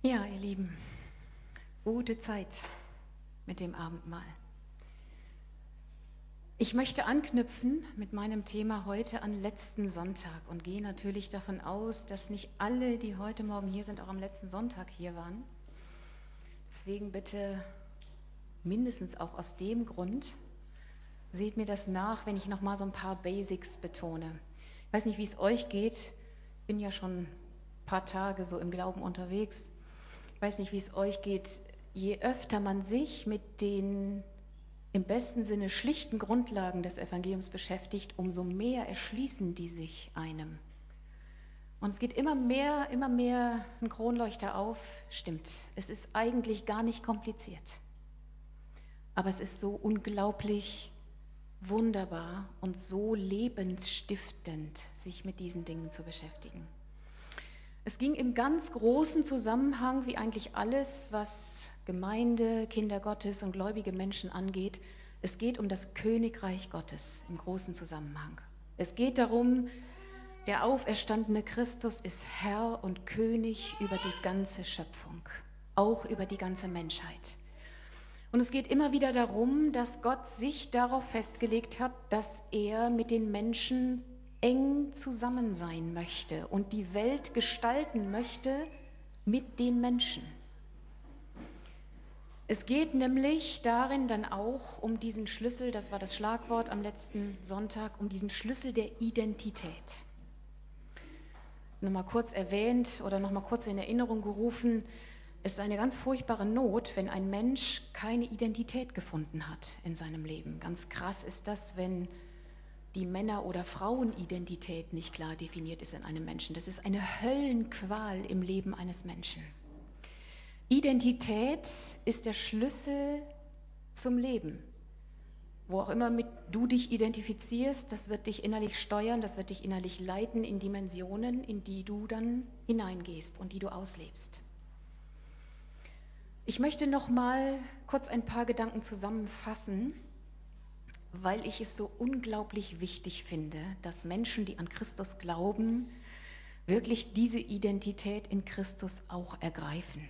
Ja, ihr Lieben, gute Zeit mit dem Abendmahl. Ich möchte anknüpfen mit meinem Thema heute an letzten Sonntag und gehe natürlich davon aus, dass nicht alle, die heute Morgen hier sind, auch am letzten Sonntag hier waren. Deswegen bitte mindestens auch aus dem Grund, seht mir das nach, wenn ich nochmal so ein paar Basics betone. Ich weiß nicht, wie es euch geht, ich bin ja schon ein paar Tage so im Glauben unterwegs. Ich weiß nicht, wie es euch geht, je öfter man sich mit den im besten Sinne schlichten Grundlagen des Evangeliums beschäftigt, umso mehr erschließen die sich einem. Und es geht immer mehr ein Kronleuchter auf. Stimmt, es ist eigentlich gar nicht kompliziert. Aber es ist so unglaublich wunderbar und so lebensstiftend, sich mit diesen Dingen zu beschäftigen. Es ging im ganz großen Zusammenhang, wie eigentlich alles, was Gemeinde, Kinder Gottes und gläubige Menschen angeht. Es geht um das Königreich Gottes im großen Zusammenhang. Es geht darum, der auferstandene Christus ist Herr und König über die ganze Schöpfung, auch über die ganze Menschheit. Und es geht immer wieder darum, dass Gott sich darauf festgelegt hat, dass er mit den Menschen eng zusammen sein möchte und die Welt gestalten möchte mit den Menschen. Es geht nämlich darin dann auch um diesen Schlüssel, das war das Schlagwort am letzten Sonntag, um diesen Schlüssel der Identität. Nochmal kurz erwähnt oder nochmal kurz in Erinnerung gerufen, es ist eine ganz furchtbare Not, wenn ein Mensch keine Identität gefunden hat in seinem Leben. Ganz krass ist das, wenn die Männer- oder Frauenidentität nicht klar definiert ist in einem Menschen. Das ist eine Höllenqual im Leben eines Menschen. Identität ist der Schlüssel zum Leben. Wo auch immer du dich identifizierst, das wird dich innerlich steuern, das wird dich innerlich leiten in Dimensionen, in die du dann hineingehst und die du auslebst. Ich möchte noch mal kurz ein paar Gedanken zusammenfassen, weil ich es so unglaublich wichtig finde, dass Menschen, die an Christus glauben, wirklich diese Identität in Christus auch ergreifen.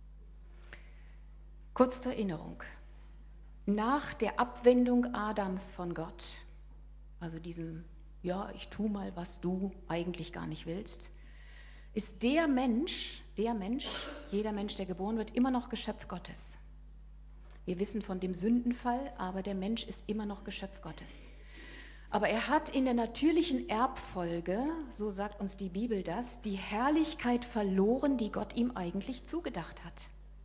Kurz zur Erinnerung. Nach der Abwendung Adams von Gott, also diesem, ja, ich tu mal, was du eigentlich gar nicht willst, ist jeder Mensch, der geboren wird, immer noch Geschöpf Gottes. Wir wissen von dem Sündenfall, aber der Mensch ist immer noch Geschöpf Gottes. Aber er hat in der natürlichen Erbfolge, so sagt uns die Bibel das, die Herrlichkeit verloren, die Gott ihm eigentlich zugedacht hat.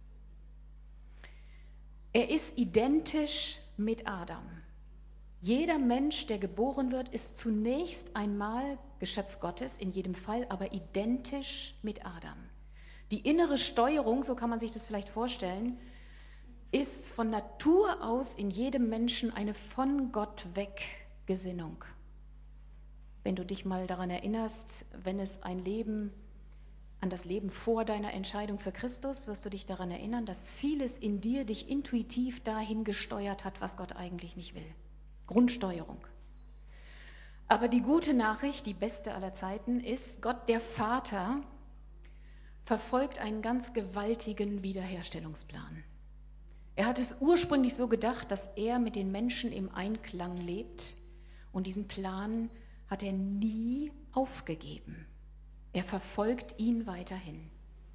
Er ist identisch mit Adam. Jeder Mensch, der geboren wird, ist zunächst einmal Geschöpf Gottes, in jedem Fall, aber identisch mit Adam. Die innere Steuerung, so kann man sich das vielleicht vorstellen, ist von Natur aus in jedem Menschen eine von Gott weg Gesinnung. Wenn du dich mal daran erinnerst, wenn es an das Leben vor deiner Entscheidung für Christus, wirst du dich daran erinnern, dass vieles in dir dich intuitiv dahin gesteuert hat, was Gott eigentlich nicht will. Grundsteuerung. Aber die gute Nachricht, die beste aller Zeiten, ist, Gott der Vater verfolgt einen ganz gewaltigen Wiederherstellungsplan. Er hat es ursprünglich so gedacht, dass er mit den Menschen im Einklang lebt, und diesen Plan hat er nie aufgegeben. Er verfolgt ihn weiterhin.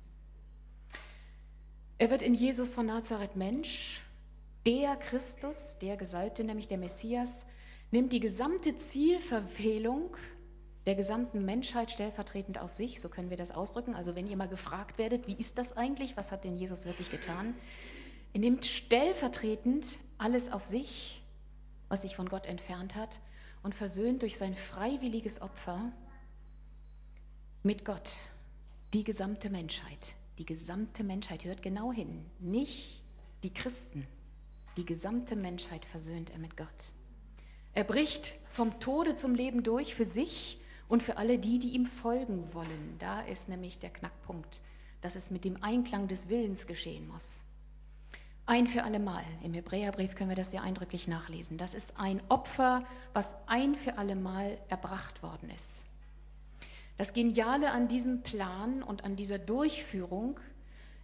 Er wird in Jesus von Nazareth Mensch, der Christus, der Gesalbte, nämlich der Messias, nimmt die gesamte Zielverfehlung der gesamten Menschheit stellvertretend auf sich, so können wir das ausdrücken. Also wenn ihr mal gefragt werdet, wie ist das eigentlich, was hat denn Jesus wirklich getan? Er nimmt stellvertretend alles auf sich, was sich von Gott entfernt hat, und versöhnt durch sein freiwilliges Opfer mit Gott die gesamte Menschheit. Die gesamte Menschheit, hört genau hin, nicht die Christen. Die gesamte Menschheit versöhnt er mit Gott. Er bricht vom Tode zum Leben durch für sich und für alle die, die ihm folgen wollen. Da ist nämlich der Knackpunkt, dass es mit dem Einklang des Willens geschehen muss. Ein für alle Mal. Im Hebräerbrief können wir das ja eindrücklich nachlesen. Das ist ein Opfer, was ein für alle Mal erbracht worden ist. Das Geniale an diesem Plan und an dieser Durchführung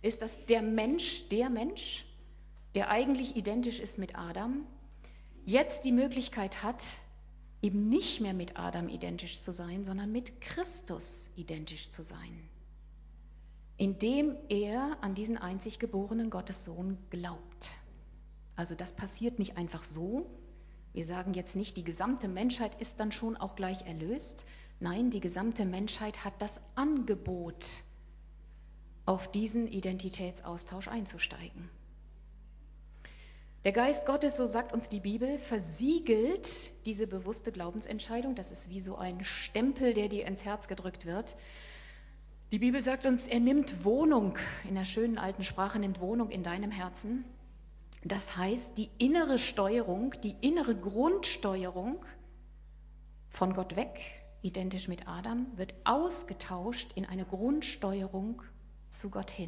ist, dass der Mensch, der eigentlich identisch ist mit Adam, jetzt die Möglichkeit hat, eben nicht mehr mit Adam identisch zu sein, sondern mit Christus identisch zu sein, indem er an diesen einzig geborenen Gottessohn glaubt. Also das passiert nicht einfach so. Wir sagen jetzt nicht, die gesamte Menschheit ist dann schon auch gleich erlöst. Nein, die gesamte Menschheit hat das Angebot, auf diesen Identitätsaustausch einzusteigen. Der Geist Gottes, so sagt uns die Bibel, versiegelt diese bewusste Glaubensentscheidung. Das ist wie so ein Stempel, der dir ins Herz gedrückt wird. Die Bibel sagt uns, er nimmt Wohnung, in der schönen alten Sprache, nimmt Wohnung in deinem Herzen. Das heißt, die innere Steuerung, die innere Grundsteuerung von Gott weg, identisch mit Adam, wird ausgetauscht in eine Grundsteuerung zu Gott hin.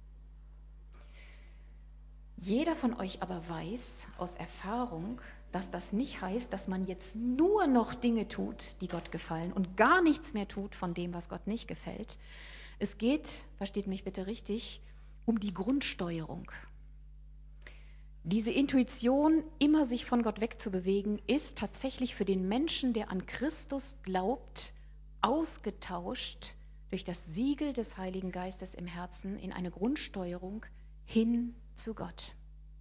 Jeder von euch aber weiß aus Erfahrung, dass das nicht heißt, dass man jetzt nur noch Dinge tut, die Gott gefallen und gar nichts mehr tut von dem, was Gott nicht gefällt. Es geht, versteht mich bitte richtig, um die Grundsteuerung. Diese Intuition, immer sich von Gott wegzubewegen, ist tatsächlich für den Menschen, der an Christus glaubt, ausgetauscht durch das Siegel des Heiligen Geistes im Herzen in eine Grundsteuerung hin zu Gott.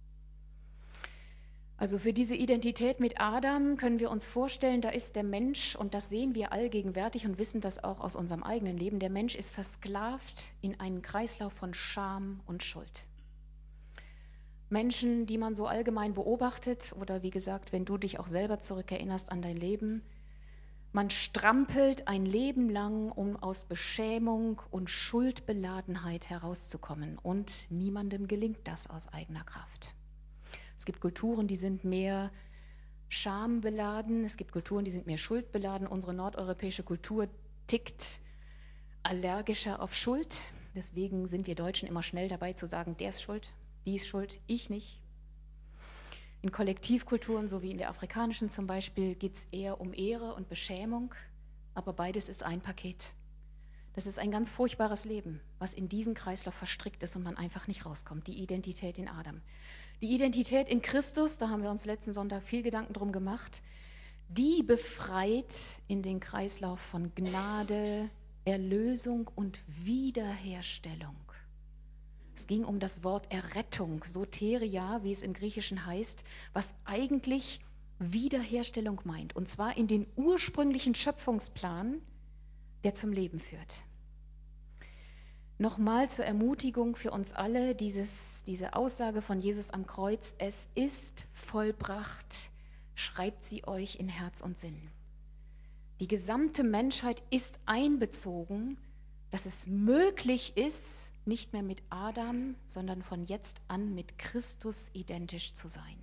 Also für diese Identität mit Adam können wir uns vorstellen, da ist der Mensch, und das sehen wir allgegenwärtig und wissen das auch aus unserem eigenen Leben, der Mensch ist versklavt in einen Kreislauf von Scham und Schuld. Menschen, die man so allgemein beobachtet, oder wie gesagt, wenn du dich auch selber zurückerinnerst an dein Leben, man strampelt ein Leben lang, um aus Beschämung und Schuldbeladenheit herauszukommen, und niemandem gelingt das aus eigener Kraft. Es gibt Kulturen, die sind mehr schambeladen, es gibt Kulturen, die sind mehr schuldbeladen. Unsere nordeuropäische Kultur tickt allergischer auf Schuld. Deswegen sind wir Deutschen immer schnell dabei zu sagen, der ist schuld, die ist schuld, ich nicht. In Kollektivkulturen, so wie in der afrikanischen zum Beispiel, geht es eher um Ehre und Beschämung, aber beides ist ein Paket. Das ist ein ganz furchtbares Leben, was in diesen Kreislauf verstrickt ist und man einfach nicht rauskommt, die Identität in Adam. Die Identität in Christus, da haben wir uns letzten Sonntag viel Gedanken drum gemacht, die befreit in den Kreislauf von Gnade, Erlösung und Wiederherstellung. Es ging um das Wort Errettung, Soteria, wie es im Griechischen heißt, was eigentlich Wiederherstellung meint. Und zwar in den ursprünglichen Schöpfungsplan, der zum Leben führt. Nochmal zur Ermutigung für uns alle, diese Aussage von Jesus am Kreuz, es ist vollbracht, schreibt sie euch in Herz und Sinn. Die gesamte Menschheit ist einbezogen, dass es möglich ist, nicht mehr mit Adam, sondern von jetzt an mit Christus identisch zu sein.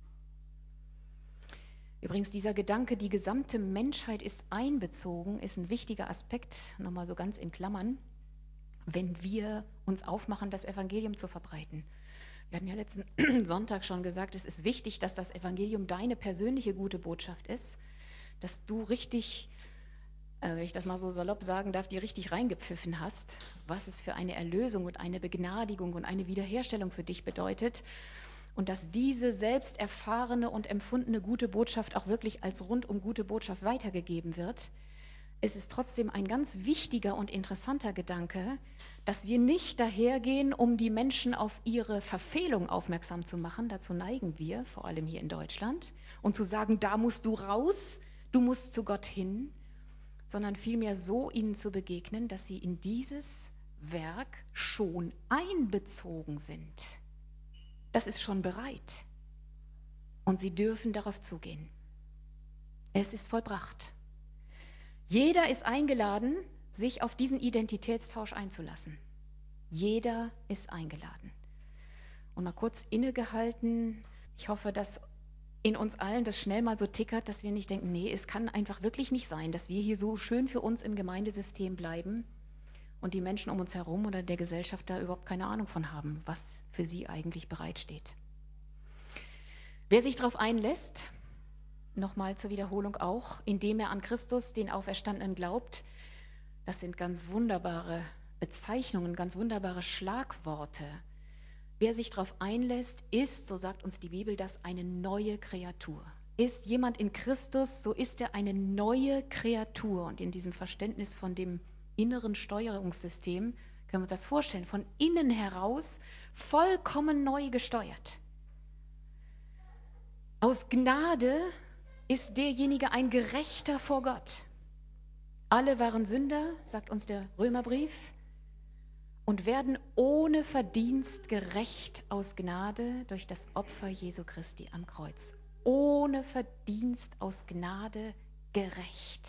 Übrigens, dieser Gedanke, die gesamte Menschheit ist einbezogen, ist ein wichtiger Aspekt, nochmal so ganz in Klammern, wenn wir uns aufmachen, das Evangelium zu verbreiten. Wir hatten ja letzten Sonntag schon gesagt, es ist wichtig, dass das Evangelium deine persönliche gute Botschaft ist, dass du richtig, wenn ich das mal so salopp sagen darf, die richtig reingepfiffen hast, was es für eine Erlösung und eine Begnadigung und eine Wiederherstellung für dich bedeutet und dass diese selbst erfahrene und empfundene gute Botschaft auch wirklich als rundum gute Botschaft weitergegeben wird. Es ist trotzdem ein ganz wichtiger und interessanter Gedanke, dass wir nicht dahergehen, um die Menschen auf ihre Verfehlung aufmerksam zu machen, dazu neigen wir, vor allem hier in Deutschland, und zu sagen, da musst du raus, du musst zu Gott hin, sondern vielmehr so ihnen zu begegnen, dass sie in dieses Werk schon einbezogen sind. Das ist schon bereit und sie dürfen darauf zugehen. Es ist vollbracht. Jeder ist eingeladen, sich auf diesen Identitätstausch einzulassen. Jeder ist eingeladen. Und mal kurz innegehalten, ich hoffe, dass in uns allen das schnell mal so tickert, dass wir nicht denken, nee, es kann einfach wirklich nicht sein, dass wir hier so schön für uns im Gemeindesystem bleiben und die Menschen um uns herum oder der Gesellschaft da überhaupt keine Ahnung von haben, was für sie eigentlich bereitsteht. Wer sich darauf einlässt, nochmal zur Wiederholung auch, indem er an Christus, den Auferstandenen, glaubt, das sind ganz wunderbare Bezeichnungen, ganz wunderbare Schlagworte. Wer sich darauf einlässt, ist, so sagt uns die Bibel, das eine neue Kreatur. Ist jemand in Christus, so ist er eine neue Kreatur. Und in diesem Verständnis von dem inneren Steuerungssystem können wir uns das vorstellen, von innen heraus vollkommen neu gesteuert. Aus Gnade ist derjenige ein Gerechter vor Gott. Alle waren Sünder, sagt uns der Römerbrief, und werden ohne Verdienst gerecht aus Gnade durch das Opfer Jesu Christi am Kreuz. Ohne Verdienst aus Gnade gerecht.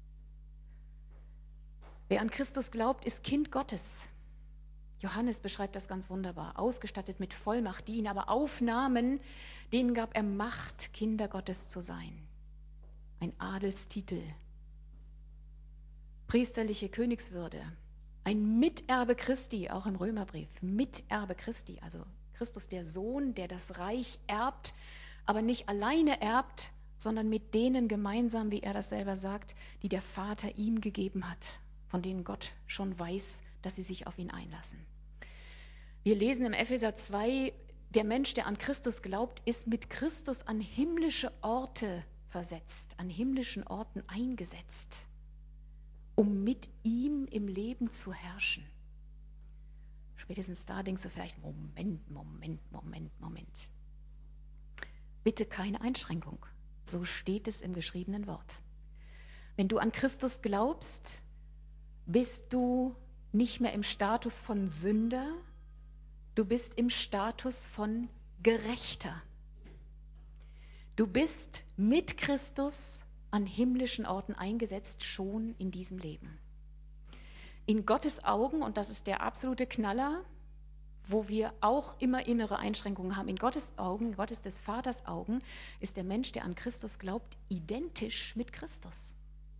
Wer an Christus glaubt, ist Kind Gottes. Johannes beschreibt das ganz wunderbar. Ausgestattet mit Vollmacht, die ihn aber aufnahmen, denen gab er Macht, Kinder Gottes zu sein. Ein Adelstitel, priesterliche Königswürde, ein Miterbe Christi, auch im Römerbrief, Miterbe Christi, also Christus der Sohn, der das Reich erbt, aber nicht alleine erbt, sondern mit denen gemeinsam, wie er das selber sagt, die der Vater ihm gegeben hat, von denen Gott schon weiß, dass sie sich auf ihn einlassen. Wir lesen im Epheser 2, der Mensch, der an Christus glaubt, ist mit Christus an himmlische Orte versetzt, an himmlischen Orten eingesetzt, um mit ihm im Leben zu herrschen. Spätestens da denkst du vielleicht, Moment. Bitte keine Einschränkung. So steht es im geschriebenen Wort. Wenn du an Christus glaubst, bist du nicht mehr im Status von Sünder, du bist im Status von Gerechter. Du bist mit Christus an himmlischen Orten eingesetzt, schon in diesem Leben. In Gottes Augen, und das ist der absolute Knaller, wo wir auch immer innere Einschränkungen haben, in Gottes Augen, Gottes des Vaters Augen, ist der Mensch, der an Christus glaubt, identisch mit Christus.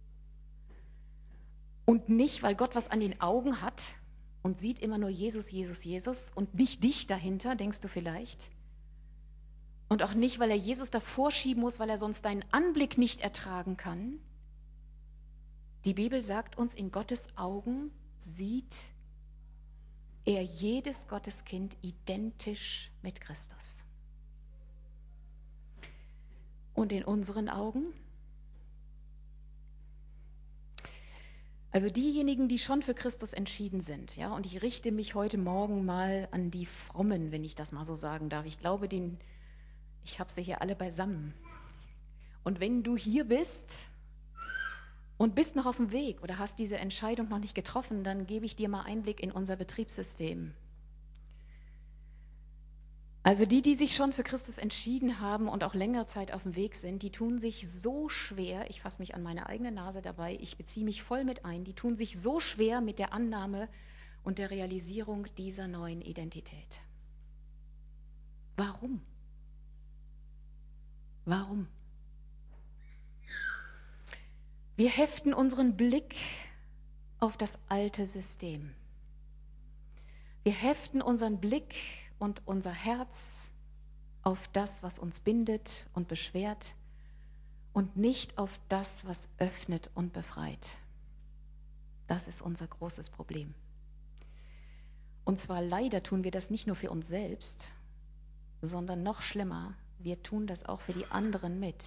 Und nicht, weil Gott was an den Augen hat und sieht immer nur Jesus, Jesus, Jesus und nicht dich dahinter, denkst du vielleicht. Und auch nicht, weil er Jesus davor schieben muss, weil er sonst deinen Anblick nicht ertragen kann. Die Bibel sagt uns, in Gottes Augen sieht er jedes Gotteskind identisch mit Christus. Und in unseren Augen? Also diejenigen, die schon für Christus entschieden sind, ja, und ich richte mich heute Morgen mal an die Frommen, wenn ich das mal so sagen darf. Ich glaube, ich habe sie hier alle beisammen. Und wenn du hier bist und bist noch auf dem Weg oder hast diese Entscheidung noch nicht getroffen, dann gebe ich dir mal Einblick in unser Betriebssystem. Also die sich schon für Christus entschieden haben und auch längere Zeit auf dem Weg sind, die tun sich so schwer, ich fasse mich an meine eigene Nase dabei, ich beziehe mich voll mit ein, die tun sich so schwer mit der Annahme und der Realisierung dieser neuen Identität. Warum? Warum? Wir heften unseren Blick auf das alte System. Wir heften unseren Blick und unser Herz auf das, was uns bindet und beschwert und nicht auf das, was öffnet und befreit. Das ist unser großes Problem. Und zwar leider tun wir das nicht nur für uns selbst, sondern noch schlimmer, wir tun das auch für die anderen mit.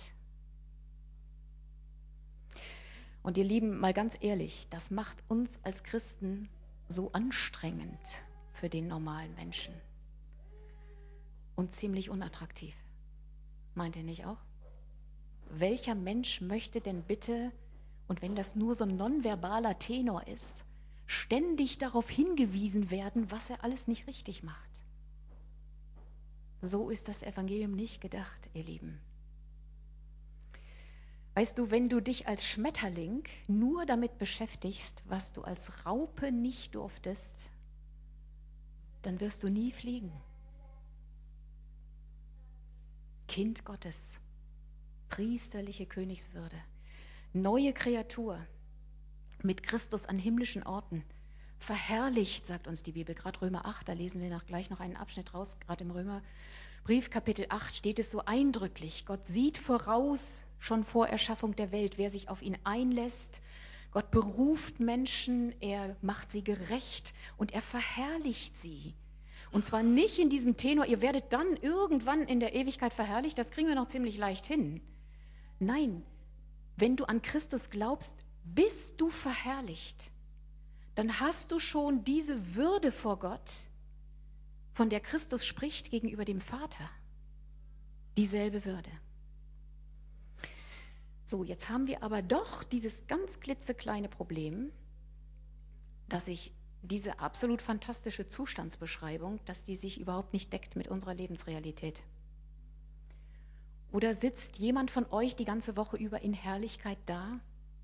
Und ihr Lieben, mal ganz ehrlich, das macht uns als Christen so anstrengend für den normalen Menschen. Und ziemlich unattraktiv. Meint ihr nicht auch? Welcher Mensch möchte denn bitte, und wenn das nur so ein nonverbaler Tenor ist, ständig darauf hingewiesen werden, was er alles nicht richtig macht? So ist das Evangelium nicht gedacht, ihr Lieben. Weißt du, wenn du dich als Schmetterling nur damit beschäftigst, was du als Raupe nicht durftest, dann wirst du nie fliegen. Kind Gottes, priesterliche Königswürde, neue Kreatur, mit Christus an himmlischen Orten, verherrlicht, sagt uns die Bibel, gerade Römer 8, da lesen wir gleich noch einen Abschnitt raus, gerade im Römerbrief, Kapitel 8 steht es so eindrücklich, Gott sieht voraus, schon vor Erschaffung der Welt, wer sich auf ihn einlässt, Gott beruft Menschen, er macht sie gerecht und er verherrlicht sie. Und zwar nicht in diesem Tenor, ihr werdet dann irgendwann in der Ewigkeit verherrlicht, das kriegen wir noch ziemlich leicht hin. Nein, wenn du an Christus glaubst, bist du verherrlicht. Dann hast du schon diese Würde vor Gott, von der Christus spricht gegenüber dem Vater. Dieselbe Würde. So, jetzt haben wir aber doch dieses ganz klitzekleine Problem, dass sich diese absolut fantastische Zustandsbeschreibung, dass die sich überhaupt nicht deckt mit unserer Lebensrealität. Oder sitzt jemand von euch die ganze Woche über in Herrlichkeit da?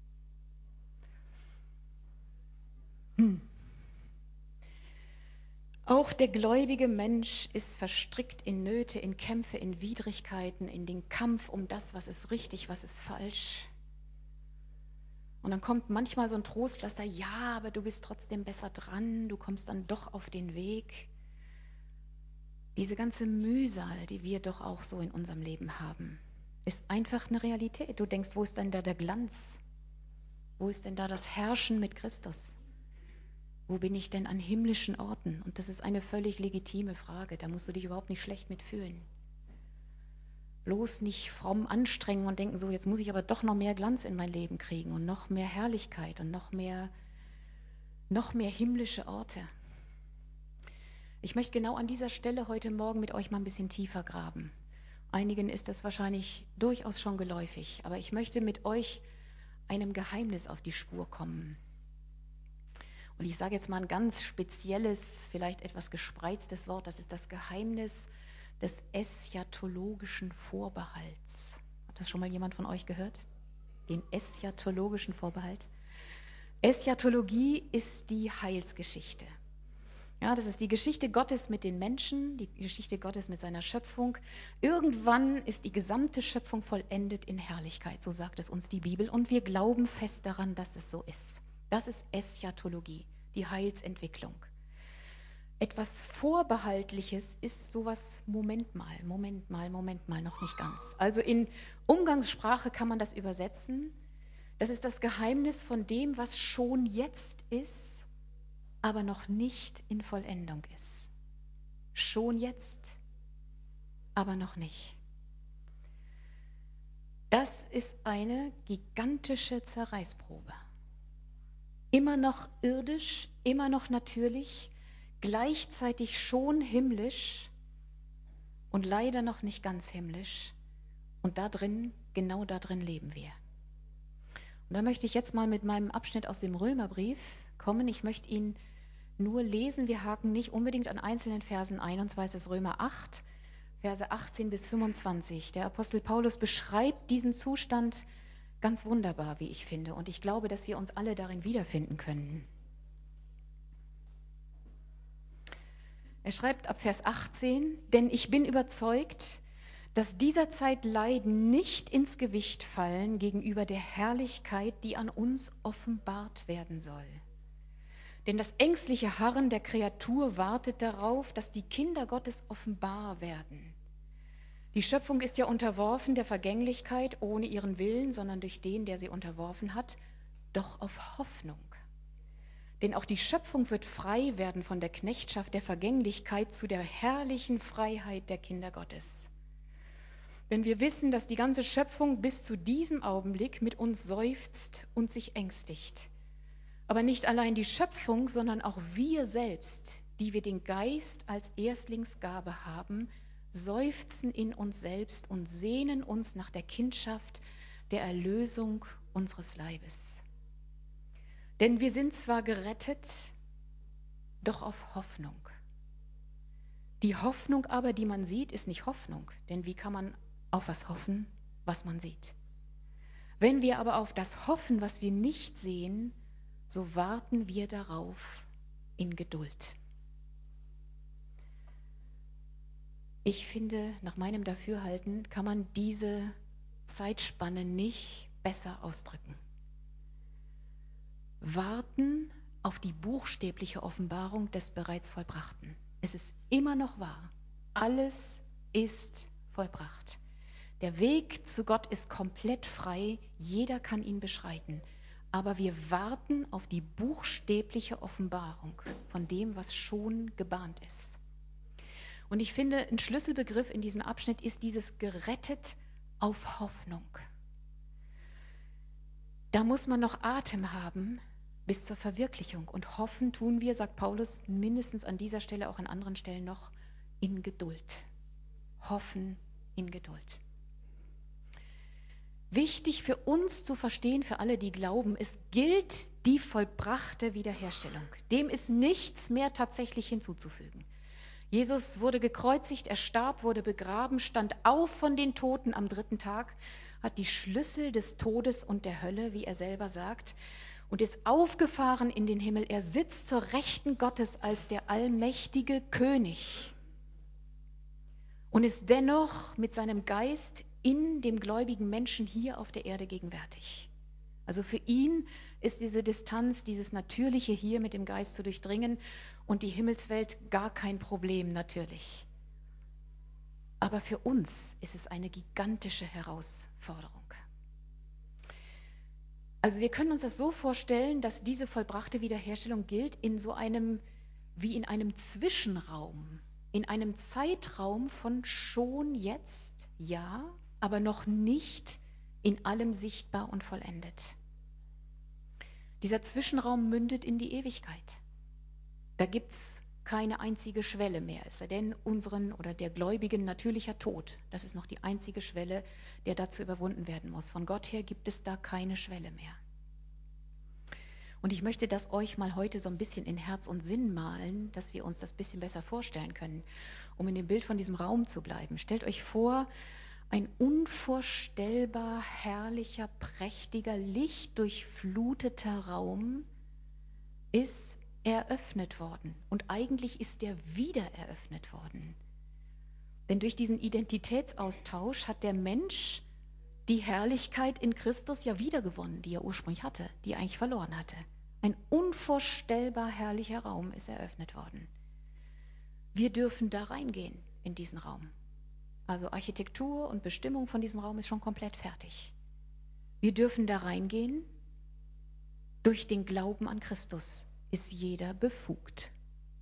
Auch der gläubige Mensch ist verstrickt in Nöte, in Kämpfe, in Widrigkeiten, in den Kampf um das, was ist richtig, was ist falsch. Und dann kommt manchmal so ein Trostpflaster, ja, aber du bist trotzdem besser dran, du kommst dann doch auf den Weg. Diese ganze Mühsal, die wir doch auch so in unserem Leben haben, ist einfach eine Realität. Du denkst, wo ist denn da der Glanz? Wo ist denn da das Herrschen mit Christus? Wo bin ich denn an himmlischen Orten? Und das ist eine völlig legitime Frage, da musst du dich überhaupt nicht schlecht mitfühlen. Bloß nicht fromm anstrengen und denken, so jetzt muss ich aber doch noch mehr Glanz in mein Leben kriegen und noch mehr Herrlichkeit und noch mehr himmlische Orte. Ich möchte genau an dieser Stelle heute Morgen mit euch mal ein bisschen tiefer graben. Einigen ist das wahrscheinlich durchaus schon geläufig, aber ich möchte mit euch einem Geheimnis auf die Spur kommen. Und ich sage jetzt mal ein ganz spezielles, vielleicht etwas gespreiztes Wort, das ist das Geheimnis des eschatologischen Vorbehalts. Hat das schon mal jemand von euch gehört? Den eschatologischen Vorbehalt? Eschatologie ist die Heilsgeschichte. Ja, das ist die Geschichte Gottes mit den Menschen, die Geschichte Gottes mit seiner Schöpfung. Irgendwann ist die gesamte Schöpfung vollendet in Herrlichkeit, so sagt es uns die Bibel. Und wir glauben fest daran, dass es so ist. Das ist Eschatologie, die Heilsentwicklung. Etwas Vorbehaltliches ist sowas, Moment mal, noch nicht ganz. Also in Umgangssprache kann man das übersetzen. Das ist das Geheimnis von dem, was schon jetzt ist, aber noch nicht in Vollendung ist. Schon jetzt, aber noch nicht. Das ist eine gigantische Zerreißprobe. Immer noch irdisch, immer noch natürlich, gleichzeitig schon himmlisch und leider noch nicht ganz himmlisch. Und genau da drin leben wir. Und da möchte ich jetzt mal mit meinem Abschnitt aus dem Römerbrief kommen. Ich möchte ihn nur lesen. Wir haken nicht unbedingt an einzelnen Versen ein, und zwar ist es Römer 8, Verse 18 bis 25. Der Apostel Paulus beschreibt diesen Zustand ganz wunderbar, wie ich finde. Und ich glaube, dass wir uns alle darin wiederfinden können. Er schreibt ab Vers 18, denn ich bin überzeugt, dass dieser Zeit Leiden nicht ins Gewicht fallen gegenüber der Herrlichkeit, die an uns offenbart werden soll. Denn das ängstliche Harren der Kreatur wartet darauf, dass die Kinder Gottes offenbar werden. Die Schöpfung ist ja unterworfen der Vergänglichkeit ohne ihren Willen, sondern durch den, der sie unterworfen hat, doch auf Hoffnung. Denn auch die Schöpfung wird frei werden von der Knechtschaft der Vergänglichkeit zu der herrlichen Freiheit der Kinder Gottes. Wenn wir wissen, dass die ganze Schöpfung bis zu diesem Augenblick mit uns seufzt und sich ängstigt. Aber nicht allein die Schöpfung, sondern auch wir selbst, die wir den Geist als Erstlingsgabe haben, seufzen in uns selbst und sehnen uns nach der Kindschaft, der Erlösung unseres Leibes. Denn wir sind zwar gerettet, doch auf Hoffnung. Die Hoffnung aber, die man sieht, ist nicht Hoffnung. Denn wie kann man auf was hoffen, was man sieht? Wenn wir aber auf das hoffen, was wir nicht sehen, so warten wir darauf in Geduld. Ich finde, nach meinem Dafürhalten kann man diese Zeitspanne nicht besser ausdrücken. Warten auf die buchstäbliche Offenbarung des bereits Vollbrachten. Es ist immer noch wahr. Alles ist vollbracht. Der Weg zu Gott ist komplett frei. Jeder kann ihn beschreiten. aber wir warten auf die buchstäbliche Offenbarung von dem, was schon gebahnt ist. Und ich finde, ein Schlüsselbegriff in diesem Abschnitt ist dieses gerettet auf Hoffnung. Da muss man noch Atem haben bis zur Verwirklichung. Und hoffen tun wir, sagt Paulus, mindestens an dieser Stelle, auch an anderen Stellen noch, in Geduld. Hoffen in Geduld. Wichtig für uns zu verstehen, für alle, die glauben, es gilt die vollbrachte Wiederherstellung. Dem ist nichts mehr tatsächlich hinzuzufügen. Jesus wurde gekreuzigt, er starb, wurde begraben, stand auf von den Toten am 3. Tag, hat die Schlüssel des Todes und der Hölle, wie er selber sagt, und ist aufgefahren in den Himmel. Er sitzt zur Rechten Gottes als der allmächtige König und ist dennoch mit seinem Geist in dem gläubigen Menschen hier auf der Erde gegenwärtig. Also für ihn ist diese Distanz, dieses Natürliche hier mit dem Geist zu durchdringen und die Himmelswelt gar kein Problem natürlich. Aber für uns ist es eine gigantische Herausforderung. Also wir können uns das so vorstellen, dass diese vollbrachte Wiederherstellung gilt wie in einem Zwischenraum, in einem Zeitraum von schon jetzt, ja, aber noch nicht in allem sichtbar und vollendet. Dieser Zwischenraum mündet in die Ewigkeit. Da gibt es keine einzige Schwelle mehr, es sei denn unseren oder der Gläubigen natürlicher Tod. Das ist noch die einzige Schwelle, der dazu überwunden werden muss. Von Gott her gibt es da keine Schwelle mehr. Und ich möchte das euch mal heute so ein bisschen in Herz und Sinn malen, dass wir uns das ein bisschen besser vorstellen können, um in dem Bild von diesem Raum zu bleiben. Stellt euch vor, ein unvorstellbar herrlicher, prächtiger, lichtdurchfluteter Raum ist eröffnet worden. Und eigentlich ist der wieder eröffnet worden. Denn durch diesen Identitätsaustausch hat der Mensch die Herrlichkeit in Christus ja wiedergewonnen, die er ursprünglich hatte, die er eigentlich verloren hatte. Ein unvorstellbar herrlicher Raum ist eröffnet worden. Wir dürfen da reingehen in diesen Raum. Also Architektur und Bestimmung von diesem Raum ist schon komplett fertig. Wir dürfen da reingehen. Durch den Glauben an Christus ist jeder befugt.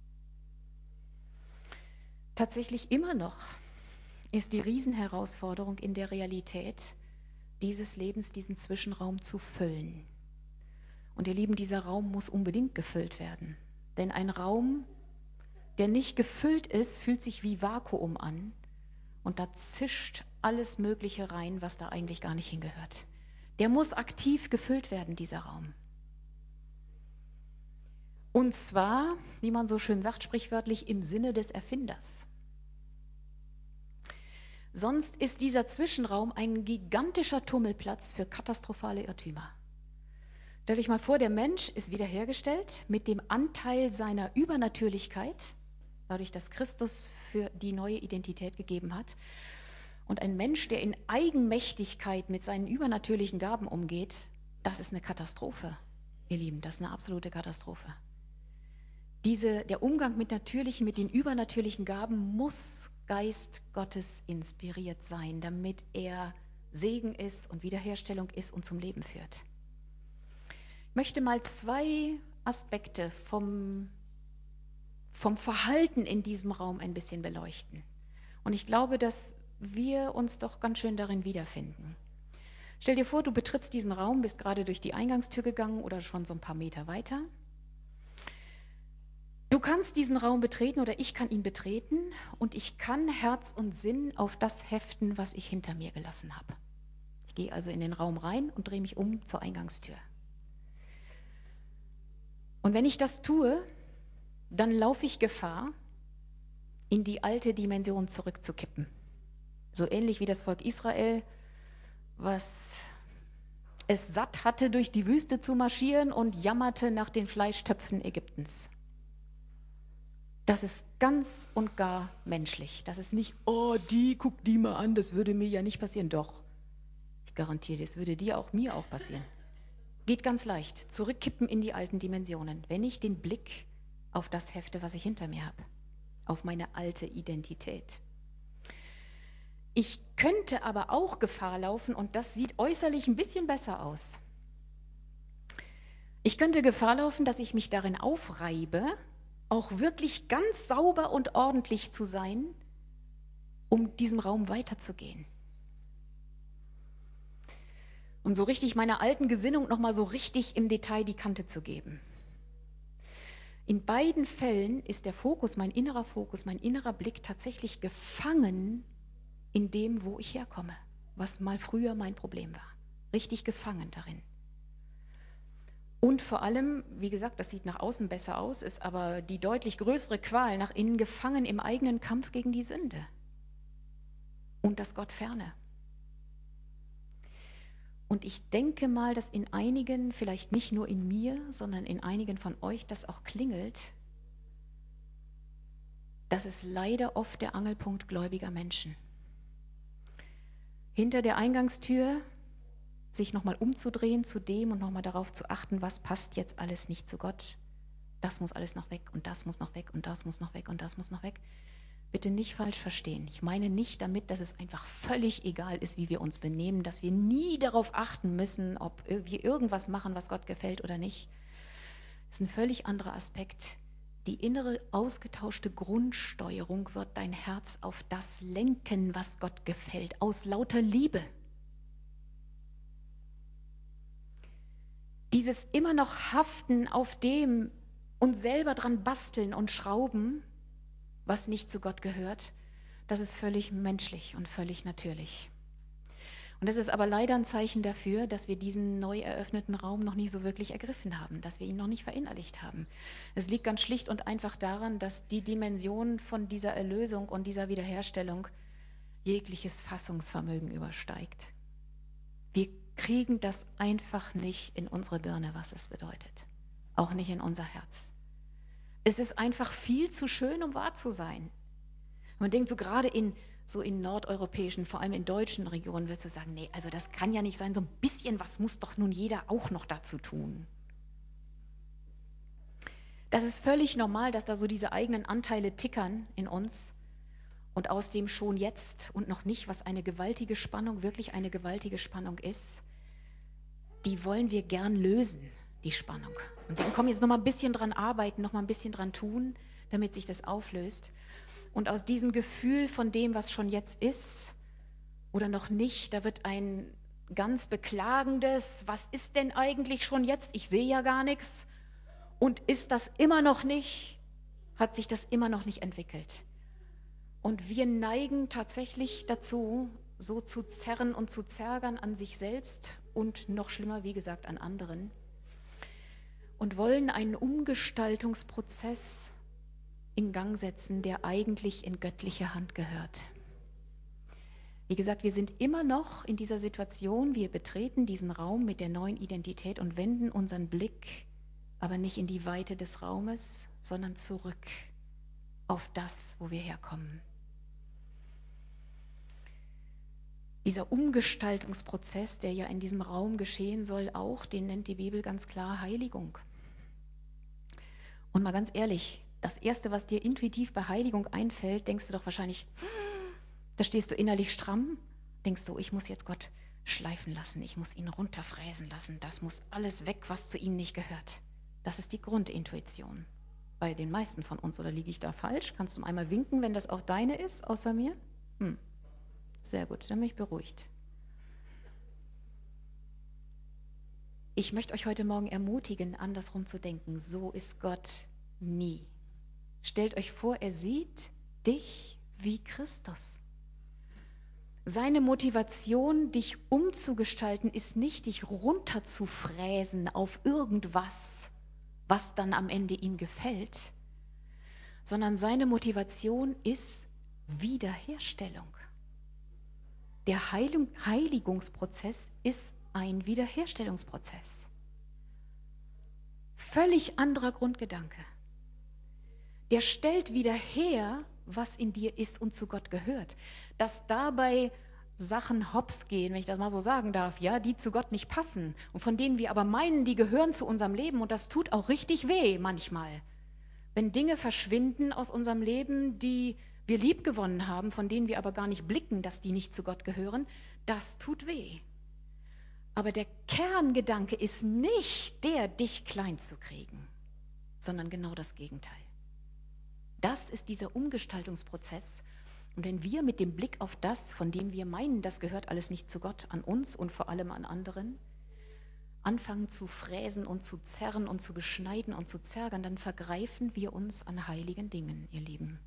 Tatsächlich immer noch ist die Riesenherausforderung in der Realität dieses Lebens, diesen Zwischenraum zu füllen. Und ihr Lieben, dieser Raum muss unbedingt gefüllt werden. Denn ein Raum, der nicht gefüllt ist, fühlt sich wie Vakuum an. Und da zischt alles Mögliche rein, was da eigentlich gar nicht hingehört. Der muss aktiv gefüllt werden, dieser Raum. Und zwar, wie man so schön sagt, sprichwörtlich im Sinne des Erfinders. Sonst ist dieser Zwischenraum ein gigantischer Tummelplatz für katastrophale Irrtümer. Stellt euch mal vor, der Mensch ist wiederhergestellt mit dem Anteil seiner Übernatürlichkeit, dadurch, dass Christus für die neue Identität gegeben hat. Und ein Mensch, der in Eigenmächtigkeit mit seinen übernatürlichen Gaben umgeht, das ist eine Katastrophe, ihr Lieben, das ist eine absolute Katastrophe. Der Umgang mit den übernatürlichen Gaben muss Geist Gottes inspiriert sein, damit er Segen ist und Wiederherstellung ist und zum Leben führt. Ich möchte mal 2 Aspekte vom Verhalten in diesem Raum ein bisschen beleuchten. Und ich glaube, dass wir uns doch ganz schön darin wiederfinden. Stell dir vor, du betrittst diesen Raum, bist gerade durch die Eingangstür gegangen oder schon so ein paar Meter weiter. Du kannst diesen Raum betreten oder ich kann ihn betreten und ich kann Herz und Sinn auf das heften, was ich hinter mir gelassen habe. Ich gehe also in den Raum rein und drehe mich um zur Eingangstür. Und wenn ich das tue, dann laufe ich Gefahr, in die alte Dimension zurückzukippen. So ähnlich wie das Volk Israel, was es satt hatte, durch die Wüste zu marschieren und jammerte nach den Fleischtöpfen Ägyptens. Das ist ganz und gar menschlich. Das ist nicht, guck die mal an, das würde mir ja nicht passieren. Doch, ich garantiere, das würde mir auch passieren. Geht ganz leicht, zurückkippen in die alten Dimensionen, wenn ich den Blick auf das hefte, was ich hinter mir habe, auf meine alte Identität. Ich könnte aber auch Gefahr laufen, und das sieht äußerlich ein bisschen besser aus. Ich könnte Gefahr laufen, dass ich mich darin aufreibe, auch wirklich ganz sauber und ordentlich zu sein, um diesem Raum weiterzugehen. Und so richtig meiner alten Gesinnung nochmal so richtig im Detail die Kante zu geben. In beiden Fällen ist der Fokus, mein innerer Blick tatsächlich gefangen in dem, wo ich herkomme, was mal früher mein Problem war. Richtig gefangen darin. Und vor allem, wie gesagt, das sieht nach außen besser aus, ist aber die deutlich größere Qual nach innen gefangen im eigenen Kampf gegen die Sünde und das Gott ferne. Und ich denke mal, dass in einigen, vielleicht nicht nur in mir, sondern in einigen von euch das auch klingelt, das ist leider oft der Angelpunkt gläubiger Menschen. Hinter der Eingangstür sich nochmal umzudrehen zu dem und nochmal darauf zu achten, was passt jetzt alles nicht zu Gott. Das muss alles noch weg und das muss noch weg und das muss noch weg und das muss noch weg. Bitte nicht falsch verstehen. Ich meine nicht damit, dass es einfach völlig egal ist, wie wir uns benehmen, dass wir nie darauf achten müssen, ob wir irgendwas machen, was Gott gefällt oder nicht. Das ist ein völlig anderer Aspekt. Die innere, ausgetauschte Grundsteuerung wird dein Herz auf das lenken, was Gott gefällt, aus lauter Liebe. Dieses immer noch Haften auf dem und selber dran basteln und schrauben, was nicht zu Gott gehört, das ist völlig menschlich und völlig natürlich. Und das ist aber leider ein Zeichen dafür, dass wir diesen neu eröffneten Raum noch nicht so wirklich ergriffen haben, dass wir ihn noch nicht verinnerlicht haben. Es liegt ganz schlicht und einfach daran, dass die Dimension von dieser Erlösung und dieser Wiederherstellung jegliches Fassungsvermögen übersteigt. Wir kriegen das einfach nicht in unsere Birne, was es bedeutet. Auch nicht in unser Herz. Es ist einfach viel zu schön, um wahr zu sein. Man denkt so gerade in nordeuropäischen, vor allem in deutschen Regionen, würdest du sagen, nee, also das kann ja nicht sein, so ein bisschen was muss doch nun jeder auch noch dazu tun. Das ist völlig normal, dass da so diese eigenen Anteile tickern in uns und aus dem schon jetzt und noch nicht, was eine gewaltige Spannung, wirklich eine gewaltige Spannung ist, die wollen wir gern lösen, die Spannung. Und dann kommen jetzt noch mal ein bisschen dran arbeiten, noch mal ein bisschen dran tun, damit sich das auflöst. Und aus diesem Gefühl von dem, was schon jetzt ist oder noch nicht, da wird ein ganz beklagendes, was ist denn eigentlich schon jetzt? Ich sehe ja gar nichts. Und ist das immer noch nicht, hat sich das immer noch nicht entwickelt. Und wir neigen tatsächlich dazu, so zu zerren und zu zergern an sich selbst und noch schlimmer, wie gesagt, an anderen. Und wollen einen Umgestaltungsprozess in Gang setzen, der eigentlich in göttliche Hand gehört. Wie gesagt, wir sind immer noch in dieser Situation, wir betreten diesen Raum mit der neuen Identität und wenden unseren Blick aber nicht in die Weite des Raumes, sondern zurück auf das, wo wir herkommen. Dieser Umgestaltungsprozess, der ja in diesem Raum geschehen soll, auch, den nennt die Bibel ganz klar Heiligung. Und mal ganz ehrlich, das Erste, was dir intuitiv bei Heiligung einfällt, denkst du doch wahrscheinlich, da stehst du innerlich stramm, denkst du, ich muss jetzt Gott schleifen lassen, ich muss ihn runterfräsen lassen, das muss alles weg, was zu ihm nicht gehört. Das ist die Grundintuition bei den meisten von uns. Oder liege ich da falsch? Kannst du einmal winken, wenn das auch deine ist, außer mir? Sehr gut, dann bin ich beruhigt. Ich möchte euch heute Morgen ermutigen, andersrum zu denken. So ist Gott nie. Stellt euch vor, er sieht dich wie Christus. Seine Motivation, dich umzugestalten, ist nicht, dich runterzufräsen auf irgendwas, was dann am Ende ihm gefällt, sondern seine Motivation ist Wiederherstellung. Der Heiligungsprozess ist ein Wiederherstellungsprozess. Völlig anderer Grundgedanke. Der stellt wieder her, was in dir ist und zu Gott gehört. Dass dabei Sachen hops gehen, wenn ich das mal so sagen darf, ja, die zu Gott nicht passen und von denen wir aber meinen, die gehören zu unserem Leben, und das tut auch richtig weh manchmal. Wenn Dinge verschwinden aus unserem Leben, die wir liebgewonnen haben, von denen wir aber gar nicht blicken, dass die nicht zu Gott gehören, das tut weh. Aber der Kerngedanke ist nicht der, dich klein zu kriegen, sondern genau das Gegenteil. Das ist dieser Umgestaltungsprozess. Und wenn wir mit dem Blick auf das, von dem wir meinen, das gehört alles nicht zu Gott, an uns und vor allem an anderen, anfangen zu fräsen und zu zerren und zu beschneiden und zu zergern, dann vergreifen wir uns an heiligen Dingen, ihr Lieben.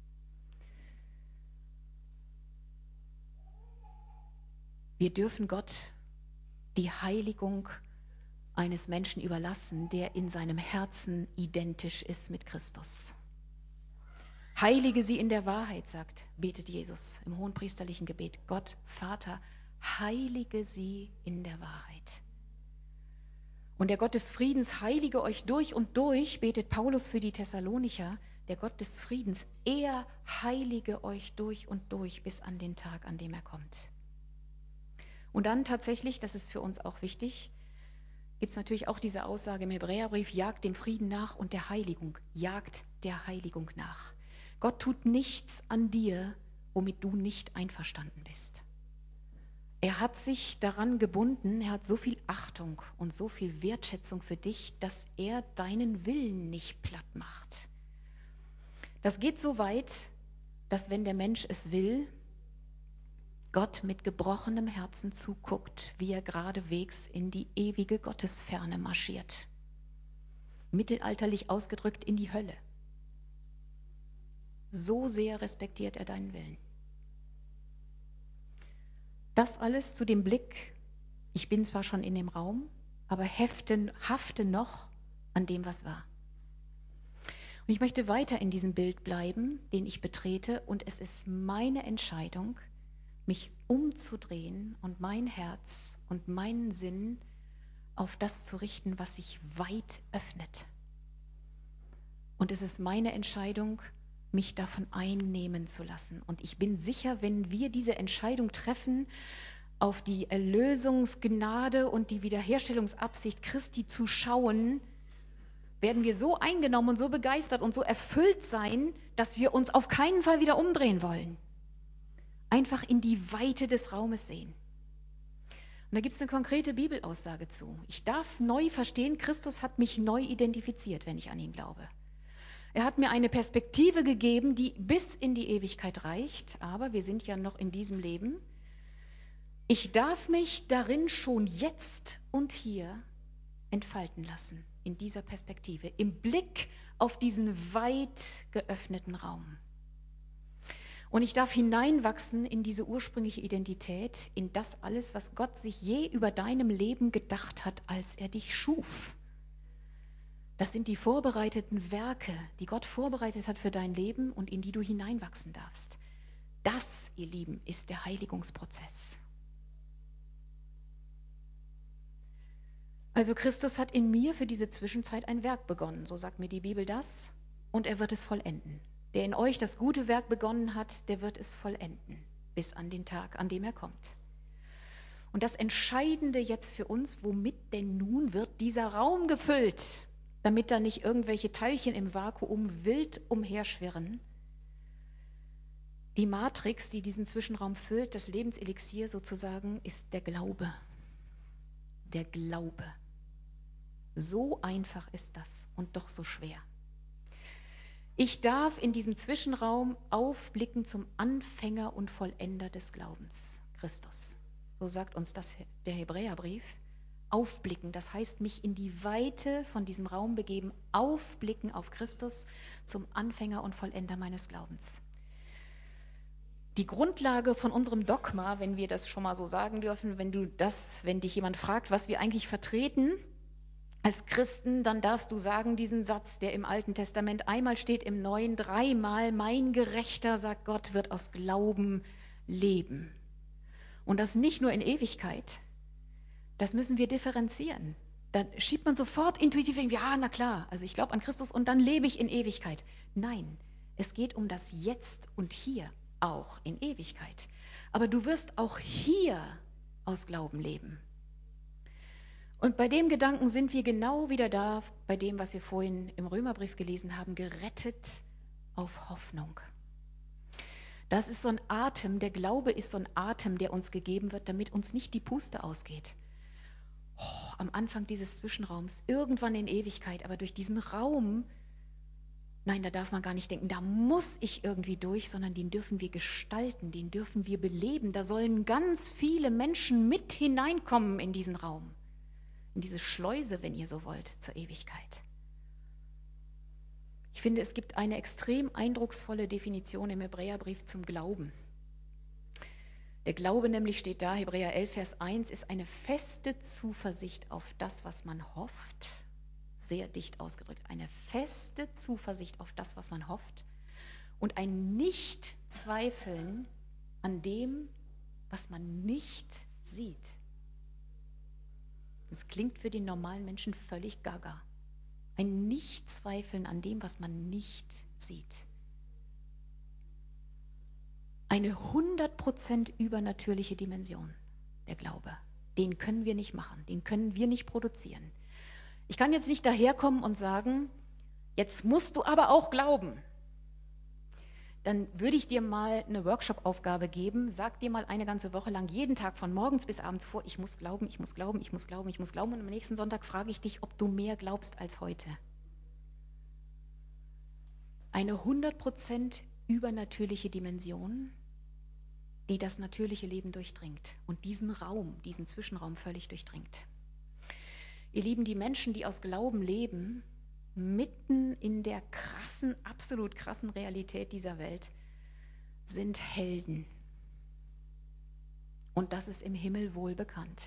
Wir dürfen Gott die Heiligung eines Menschen überlassen, der in seinem Herzen identisch ist mit Christus. Heilige sie in der Wahrheit, betet Jesus im hohenpriesterlichen Gebet. Gott, Vater, heilige sie in der Wahrheit. Und der Gott des Friedens heilige euch durch und durch, betet Paulus für die Thessalonicher, der Gott des Friedens, er heilige euch durch und durch bis an den Tag, an dem er kommt. Und dann tatsächlich, das ist für uns auch wichtig, gibt es natürlich auch diese Aussage im Hebräerbrief, jagt dem Frieden nach und der Heiligung, jagt der Heiligung nach. Gott tut nichts an dir, womit du nicht einverstanden bist. Er hat sich daran gebunden, er hat so viel Achtung und so viel Wertschätzung für dich, dass er deinen Willen nicht platt macht. Das geht so weit, dass wenn der Mensch es will, Gott mit gebrochenem Herzen zuguckt, wie er geradewegs in die ewige Gottesferne marschiert. Mittelalterlich ausgedrückt in die Hölle. So sehr respektiert er deinen Willen. Das alles zu dem Blick, ich bin zwar schon in dem Raum, aber hafte noch an dem, was war. Und ich möchte weiter in diesem Bild bleiben, den ich betrete, und es ist meine Entscheidung, mich umzudrehen und mein Herz und meinen Sinn auf das zu richten, was sich weit öffnet. Und es ist meine Entscheidung, mich davon einnehmen zu lassen. Und ich bin sicher, wenn wir diese Entscheidung treffen, auf die Erlösungsgnade und die Wiederherstellungsabsicht Christi zu schauen, werden wir so eingenommen und so begeistert und so erfüllt sein, dass wir uns auf keinen Fall wieder umdrehen wollen. Einfach in die Weite des Raumes sehen. Und da gibt es eine konkrete Bibelaussage zu. Ich darf neu verstehen, Christus hat mich neu identifiziert, wenn ich an ihn glaube. Er hat mir eine Perspektive gegeben, die bis in die Ewigkeit reicht, aber wir sind ja noch in diesem Leben. Ich darf mich darin schon jetzt und hier entfalten lassen, in dieser Perspektive, im Blick auf diesen weit geöffneten Raum. Und ich darf hineinwachsen in diese ursprüngliche Identität, in das alles, was Gott sich je über deinem Leben gedacht hat, als er dich schuf. Das sind die vorbereiteten Werke, die Gott vorbereitet hat für dein Leben und in die du hineinwachsen darfst. Das, ihr Lieben, ist der Heiligungsprozess. Also Christus hat in mir für diese Zwischenzeit ein Werk begonnen, so sagt mir die Bibel das, und er wird es vollenden. Der in euch das gute Werk begonnen hat, der wird es vollenden, bis an den Tag, an dem er kommt. Und das Entscheidende jetzt für uns, womit denn nun wird dieser Raum gefüllt, damit da nicht irgendwelche Teilchen im Vakuum wild umherschwirren. Die Matrix, die diesen Zwischenraum füllt, das Lebenselixier sozusagen, ist der Glaube. Der Glaube. So einfach ist das und doch so schwer. Ich darf in diesem Zwischenraum aufblicken zum Anfänger und Vollender des Glaubens, Christus. So sagt uns das der Hebräerbrief. Aufblicken, das heißt, mich in die Weite von diesem Raum begeben, aufblicken auf Christus zum Anfänger und Vollender meines Glaubens. Die Grundlage von unserem Dogma, wenn wir das schon mal so sagen dürfen, wenn dich jemand fragt, was wir eigentlich vertreten als Christen, dann darfst du sagen diesen Satz, der im Alten Testament einmal steht, im Neuen dreimal: Mein Gerechter, sagt Gott, wird aus Glauben leben. Und das nicht nur in Ewigkeit. Das müssen wir differenzieren. Da schiebt man sofort intuitiv, ja, na klar, also ich glaube an Christus und dann lebe ich in Ewigkeit. Nein, es geht um das Jetzt und Hier, auch in Ewigkeit. Aber du wirst auch hier aus Glauben leben. Und bei dem Gedanken sind wir genau wieder da, bei dem, was wir vorhin im Römerbrief gelesen haben, gerettet auf Hoffnung. Das ist so ein Atem, der Glaube ist so ein Atem, der uns gegeben wird, damit uns nicht die Puste ausgeht. noch am Anfang dieses Zwischenraums, irgendwann in Ewigkeit, aber durch diesen Raum, nein, da darf man gar nicht denken, da muss ich irgendwie durch, sondern den dürfen wir gestalten, den dürfen wir beleben. Da sollen ganz viele Menschen mit hineinkommen in diesen Raum, in diese Schleuse, wenn ihr so wollt, zur Ewigkeit. Ich finde, es gibt eine extrem eindrucksvolle Definition im Hebräerbrief zum Glauben. Der Glaube nämlich steht da, Hebräer 11, Vers 1, ist eine feste Zuversicht auf das, was man hofft. Sehr dicht ausgedrückt. Eine feste Zuversicht auf das, was man hofft. Und ein Nicht-Zweifeln an dem, was man nicht sieht. Das klingt für den normalen Menschen völlig gaga. Ein Nicht-Zweifeln an dem, was man nicht sieht. Eine 100% übernatürliche Dimension, der Glaube. Den können wir nicht machen, den können wir nicht produzieren. Ich kann jetzt nicht daherkommen und sagen, jetzt musst du aber auch glauben. Dann würde ich dir mal eine Workshop-Aufgabe geben, sag dir mal eine ganze Woche lang jeden Tag von morgens bis abends vor, ich muss glauben, ich muss glauben, ich muss glauben, ich muss glauben. Und am nächsten Sonntag frage ich dich, ob du mehr glaubst als heute. Eine 100% übernatürliche Dimension, die das natürliche Leben durchdringt und diesen Raum, diesen Zwischenraum völlig durchdringt. Ihr Lieben, die Menschen, die aus Glauben leben, mitten in der krassen, absolut krassen Realität dieser Welt, sind Helden. Und das ist im Himmel wohl bekannt.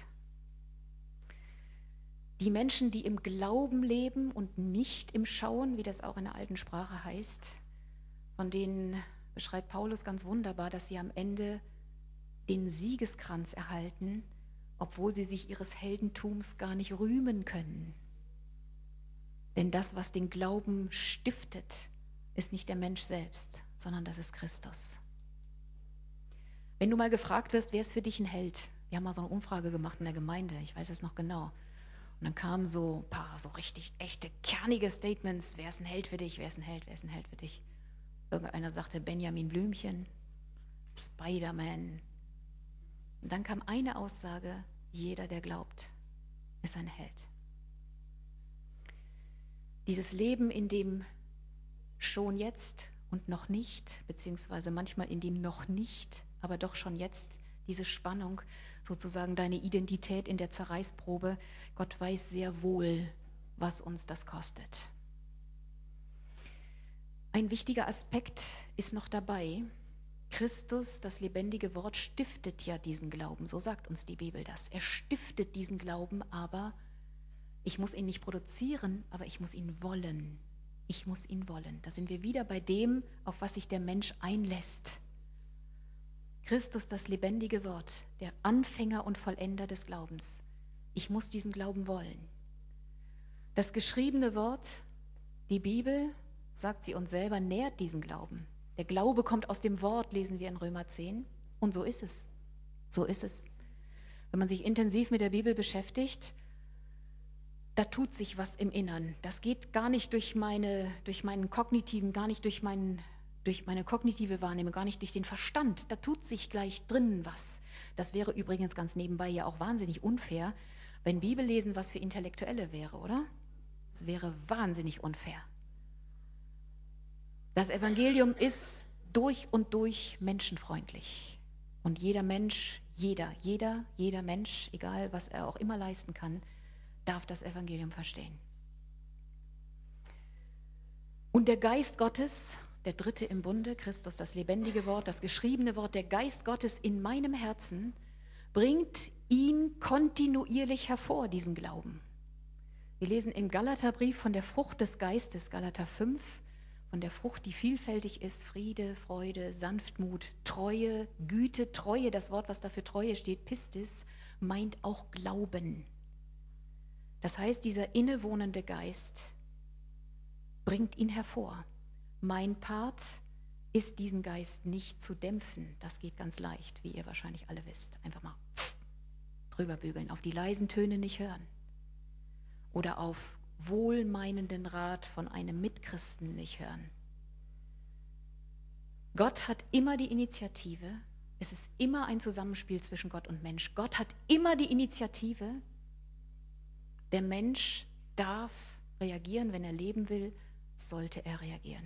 Die Menschen, die im Glauben leben und nicht im Schauen, wie das auch in der alten Sprache heißt, von denen beschreibt Paulus ganz wunderbar, dass sie am Ende den Siegeskranz erhalten, obwohl sie sich ihres Heldentums gar nicht rühmen können. Denn das, was den Glauben stiftet, ist nicht der Mensch selbst, sondern das ist Christus. Wenn du mal gefragt wirst, wer ist für dich ein Held? Wir haben mal so eine Umfrage gemacht in der Gemeinde, ich weiß es noch genau. Und dann kamen so ein paar so richtig echte, kernige Statements. Wer ist ein Held für dich? Wer ist ein Held? Wer ist ein Held für dich? Irgendeiner sagte Benjamin Blümchen, Spider-Man. Und dann kam eine Aussage, jeder, der glaubt, ist ein Held. Dieses Leben, in dem schon jetzt und noch nicht, beziehungsweise manchmal in dem noch nicht, aber doch schon jetzt, diese Spannung, sozusagen deine Identität in der Zerreißprobe. Gott weiß sehr wohl, was uns das kostet. Ein wichtiger Aspekt ist noch dabei. Christus, das lebendige Wort, stiftet ja diesen Glauben. So sagt uns die Bibel das. Er stiftet diesen Glauben, aber ich muss ihn nicht produzieren, aber ich muss ihn wollen. Ich muss ihn wollen. Da sind wir wieder bei dem, auf was sich der Mensch einlässt. Christus, das lebendige Wort, der Anfänger und Vollender des Glaubens. Ich muss diesen Glauben wollen. Das geschriebene Wort, die Bibel, sagt sie uns selber, nährt diesen Glauben. Der Glaube kommt aus dem Wort, lesen wir in Römer 10. Und so ist es. So ist es. Wenn man sich intensiv mit der Bibel beschäftigt, da tut sich was im Innern. Das geht gar nicht durch meinen kognitiven, gar nicht durch meine kognitive Wahrnehmung, gar nicht durch den Verstand. Da tut sich gleich drinnen was. Das wäre übrigens ganz nebenbei ja auch wahnsinnig unfair, wenn Bibellesen was für Intellektuelle wäre, oder? Das wäre wahnsinnig unfair. Das Evangelium ist durch und durch menschenfreundlich. Und jeder Mensch, jeder Mensch, egal was er auch immer leisten kann, darf das Evangelium verstehen. Und der Geist Gottes, der Dritte im Bunde, Christus, das lebendige Wort, das geschriebene Wort, der Geist Gottes in meinem Herzen, bringt ihn kontinuierlich hervor, diesen Glauben. Wir lesen im Galaterbrief von der Frucht des Geistes, Galater 5, von der Frucht, die vielfältig ist, Friede, Freude, Sanftmut, Treue, Güte, Treue, das Wort, was da für Treue steht, Pistis, meint auch Glauben. Das heißt, dieser innewohnende Geist bringt ihn hervor. Mein Part ist, diesen Geist nicht zu dämpfen. Das geht ganz leicht, wie ihr wahrscheinlich alle wisst. Einfach mal drüber bügeln, auf die leisen Töne nicht hören. Oder auf wohlmeinenden Rat von einem Mitchristen nicht hören. Gott hat immer die Initiative. Es ist immer ein Zusammenspiel zwischen Gott und Mensch. Gott hat immer die Initiative. Der Mensch darf reagieren, wenn er leben will, sollte er reagieren.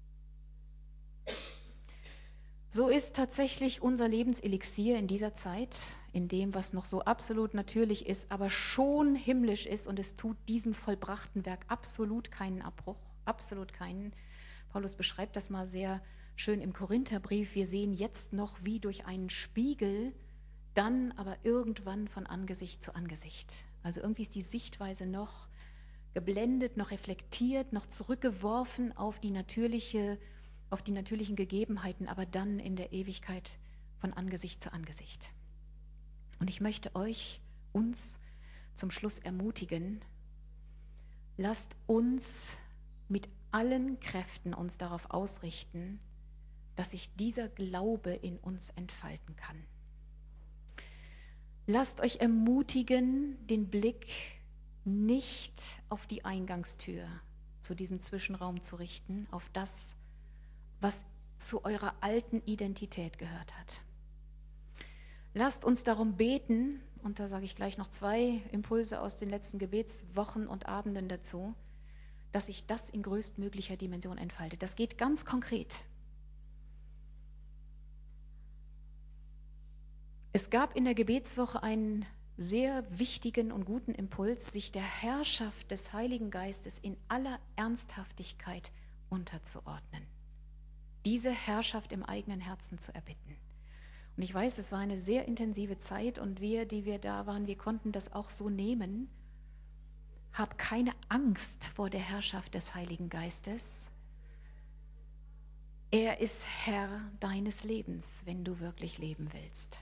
So ist tatsächlich unser Lebenselixier in dieser Zeit, in dem, was noch so absolut natürlich ist, aber schon himmlisch ist, und es tut diesem vollbrachten Werk absolut keinen Abbruch, absolut keinen. Paulus beschreibt das mal sehr schön im Korintherbrief. Wir sehen jetzt noch wie durch einen Spiegel, dann aber irgendwann von Angesicht zu Angesicht. Also irgendwie ist die Sichtweise noch geblendet, noch reflektiert, noch zurückgeworfen auf die natürlichen Gegebenheiten, aber dann in der Ewigkeit von Angesicht zu Angesicht. Und ich möchte uns zum Schluss ermutigen, lasst uns mit allen Kräften uns darauf ausrichten, dass sich dieser Glaube in uns entfalten kann. Lasst euch ermutigen, den Blick nicht auf die Eingangstür zu diesem Zwischenraum zu richten, auf das, was zu eurer alten Identität gehört hat. Lasst uns darum beten, und da sage ich gleich noch 2 Impulse aus den letzten Gebetswochen und Abenden dazu, dass sich das in größtmöglicher Dimension entfaltet. Das geht ganz konkret. Es gab in der Gebetswoche einen sehr wichtigen und guten Impuls, sich der Herrschaft des Heiligen Geistes in aller Ernsthaftigkeit unterzuordnen. Diese Herrschaft im eigenen Herzen zu erbitten. Und ich weiß, es war eine sehr intensive Zeit, und wir, die wir da waren, wir konnten das auch so nehmen. Hab keine Angst vor der Herrschaft des Heiligen Geistes. Er ist Herr deines Lebens, wenn du wirklich leben willst.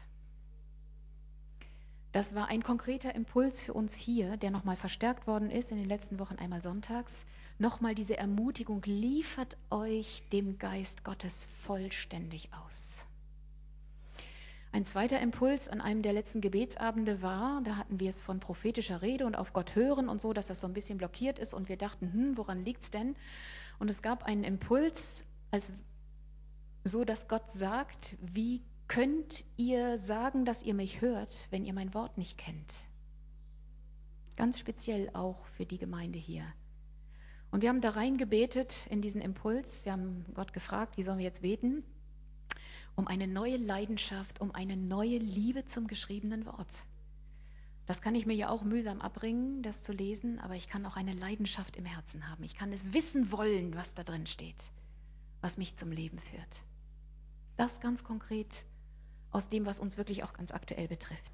Das war ein konkreter Impuls für uns hier, der nochmal verstärkt worden ist in den letzten Wochen, einmal sonntags. Nochmal diese Ermutigung, liefert euch dem Geist Gottes vollständig aus. Ein zweiter Impuls an einem der letzten Gebetsabende war, da hatten wir es von prophetischer Rede und auf Gott hören und so, dass das so ein bisschen blockiert ist, und wir dachten, woran liegt's denn? Und es gab einen Impuls, so dass Gott sagt, wie könnt ihr sagen, dass ihr mich hört, wenn ihr mein Wort nicht kennt? Ganz speziell auch für die Gemeinde hier. Und wir haben da rein gebetet in diesen Impuls. Wir haben Gott gefragt, wie sollen wir jetzt beten? Um eine neue Leidenschaft, um eine neue Liebe zum geschriebenen Wort. Das kann ich mir ja auch mühsam abbringen, das zu lesen, aber ich kann auch eine Leidenschaft im Herzen haben. Ich kann es wissen wollen, was da drin steht, was mich zum Leben führt. Das ganz konkret aus dem, was uns wirklich auch ganz aktuell betrifft.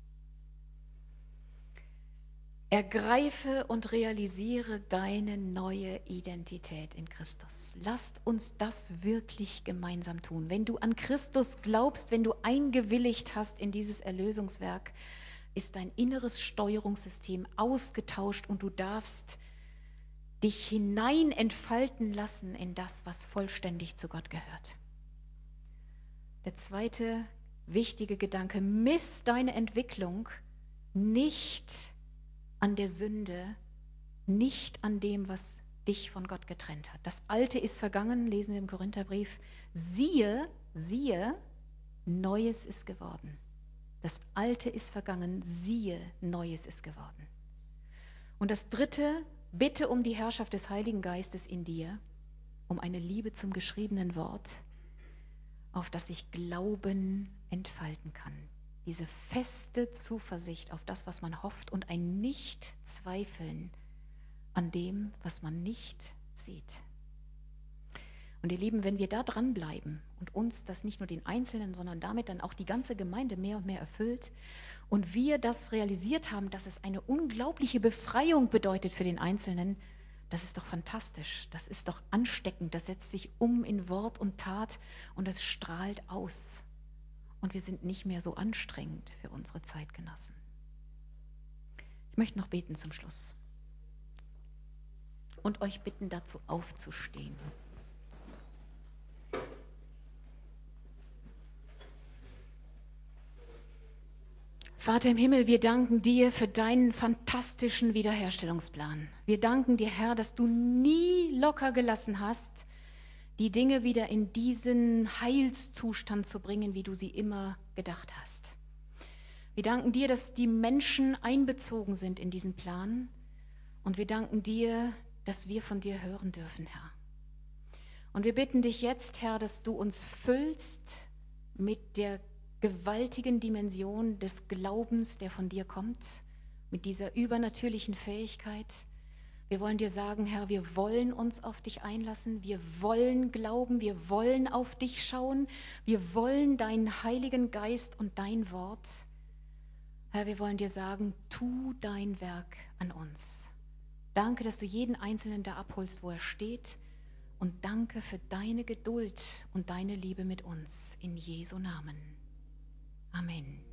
Ergreife und realisiere deine neue Identität in Christus. Lasst uns das wirklich gemeinsam tun. Wenn du an Christus glaubst, wenn du eingewilligt hast in dieses Erlösungswerk, ist dein inneres Steuerungssystem ausgetauscht und du darfst dich hinein entfalten lassen in das, was vollständig zu Gott gehört. Der zweite wichtige Gedanke, miss deine Entwicklung nicht an der Sünde, nicht an dem, was dich von Gott getrennt hat. Das Alte ist vergangen, lesen wir im Korintherbrief. Siehe, Neues ist geworden. Das Alte ist vergangen, siehe, Neues ist geworden. Und das dritte, bitte um die Herrschaft des Heiligen Geistes in dir, um eine Liebe zum geschriebenen Wort, auf das sich Glauben entfalten kann. Diese feste Zuversicht auf das, was man hofft, und ein Nicht-Zweifeln an dem, was man nicht sieht. Und ihr Lieben, wenn wir da dranbleiben und uns das nicht nur den Einzelnen, sondern damit dann auch die ganze Gemeinde mehr und mehr erfüllt und wir das realisiert haben, dass es eine unglaubliche Befreiung bedeutet für den Einzelnen, das ist doch fantastisch, das ist doch ansteckend, das setzt sich um in Wort und Tat und es strahlt aus. Und wir sind nicht mehr so anstrengend für unsere Zeitgenossen. Ich möchte noch beten zum Schluss und euch bitten, dazu aufzustehen. Vater im Himmel, wir danken dir für deinen fantastischen Wiederherstellungsplan. Wir danken dir, Herr, dass du nie locker gelassen hast, die Dinge wieder in diesen Heilszustand zu bringen, wie du sie immer gedacht hast. Wir danken dir, dass die Menschen einbezogen sind in diesen Plan. Und wir danken dir, dass wir von dir hören dürfen, Herr. Und wir bitten dich jetzt, Herr, dass du uns füllst mit der gewaltigen Dimension des Glaubens, der von dir kommt, mit dieser übernatürlichen Fähigkeit. Wir wollen dir sagen, Herr, wir wollen uns auf dich einlassen, wir wollen glauben, wir wollen auf dich schauen, wir wollen deinen Heiligen Geist und dein Wort. Herr, wir wollen dir sagen, tu dein Werk an uns. Danke, dass du jeden Einzelnen da abholst, wo er steht. Und danke für deine Geduld und deine Liebe mit uns. In Jesu Namen. Amen.